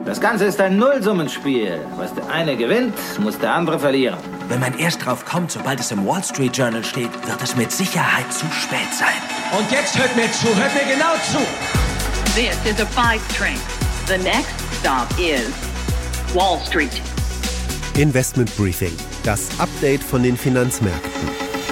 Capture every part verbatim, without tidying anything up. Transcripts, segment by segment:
Das Ganze ist ein Nullsummenspiel. Was der eine gewinnt, muss der andere verlieren. Wenn man erst drauf kommt, sobald es im Wall Street Journal steht, wird es mit Sicherheit zu spät sein. Und jetzt hört mir zu, hört mir genau zu. This is a five train. The next stop is Wall Street. Investment Briefing, das Update von den Finanzmärkten.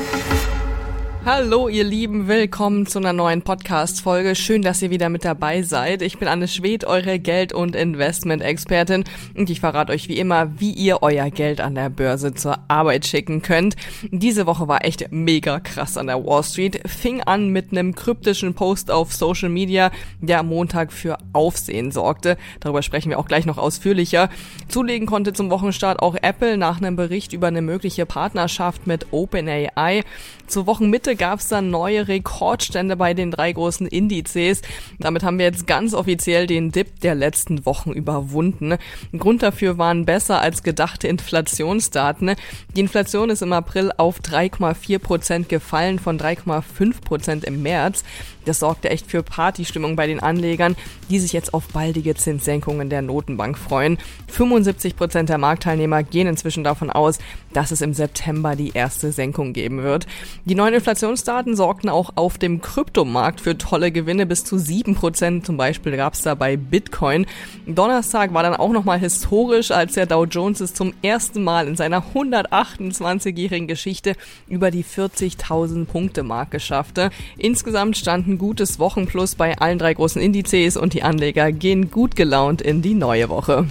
Hallo ihr Lieben, willkommen zu einer neuen Podcast-Folge. Schön, dass ihr wieder mit dabei seid. Ich bin Anne Schwedt, eure Geld- und Investment-Expertin und ich verrate euch wie immer, wie ihr euer Geld an der Börse zur Arbeit schicken könnt. Diese Woche war echt mega krass an der Wall Street. Fing an mit einem kryptischen Post auf Social Media, der am Montag für Aufsehen sorgte. Darüber sprechen wir auch gleich noch ausführlicher. Zulegen konnte zum Wochenstart auch Apple nach einem Bericht über eine mögliche Partnerschaft mit OpenAI. Zur Wochenmitte gab es dann neue Rekordstände bei den drei großen Indizes. Damit haben wir jetzt ganz offiziell den Dip der letzten Wochen überwunden. Grund dafür waren besser als gedachte Inflationsdaten. Die Inflation ist im April auf drei Komma vier Prozent gefallen von drei Komma fünf Prozent im März. Das sorgte echt für Partystimmung bei den Anlegern, die sich jetzt auf baldige Zinssenkungen der Notenbank freuen. fünfundsiebzig Prozent der Marktteilnehmer gehen inzwischen davon aus, dass es im September die erste Senkung geben wird. Die neuen Inflationsdaten sorgten auch auf dem Kryptomarkt für tolle Gewinne bis zu sieben Prozent. Zum Beispiel gab es da bei Bitcoin. Donnerstag war dann auch nochmal historisch, als der Dow Jones es zum ersten Mal in seiner hundertachtundzwanzigjährigen Geschichte über die vierzigtausend Punkte Marke schaffte. Insgesamt standen gutes Wochenplus bei allen drei großen Indizes und die Anleger gehen gut gelaunt in die neue Woche.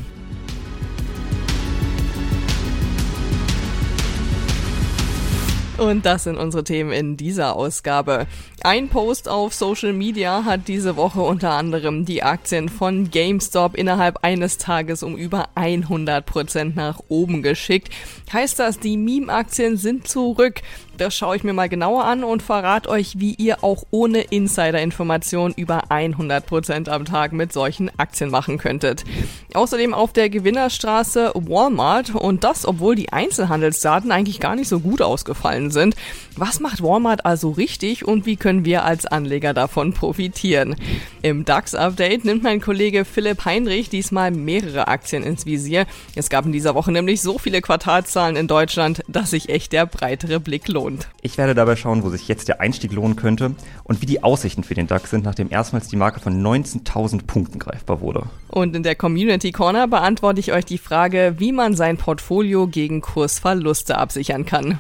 Und das sind unsere Themen in dieser Ausgabe. Ein Post auf Social Media hat diese Woche unter anderem die Aktien von GameStop innerhalb eines Tages um über hundert Prozent nach oben geschickt. Heißt das, die Meme-Aktien sind zurück? Das schaue ich mir mal genauer an und verrate euch, wie ihr auch ohne Insider-Informationen über hundert Prozent am Tag mit solchen Aktien machen könntet. Außerdem auf der Gewinnerstraße Walmart und das, obwohl die Einzelhandelsdaten eigentlich gar nicht so gut ausgefallen sind. Was macht Walmart also richtig und wie können wir als Anleger davon profitieren? Im DAX-Update nimmt mein Kollege Philipp Heinrich diesmal mehrere Aktien ins Visier. Es gab in dieser Woche nämlich so viele Quartalszahlen in Deutschland, dass sich echt der breitere Blick lohnt. Ich werde dabei schauen, wo sich jetzt der Einstieg lohnen könnte und wie die Aussichten für den DAX sind, nachdem erstmals die Marke von neunzehntausend Punkten greifbar wurde. Und in der Community Corner beantworte ich euch die Frage, wie man sein Portfolio gegen Kursverluste absichern kann.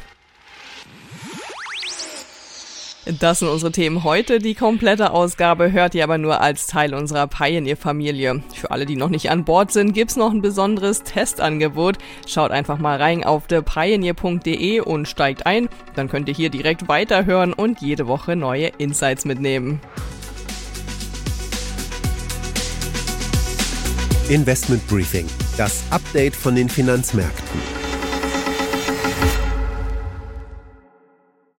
Das sind unsere Themen heute. Die komplette Ausgabe hört ihr aber nur als Teil unserer Pioneer-Familie. Für alle, die noch nicht an Bord sind, gibt's noch ein besonderes Testangebot. Schaut einfach mal rein auf thepioneer punkt de und steigt ein. Dann könnt ihr hier direkt weiterhören und jede Woche neue Insights mitnehmen. Investment Briefing, das Update von den Finanzmärkten.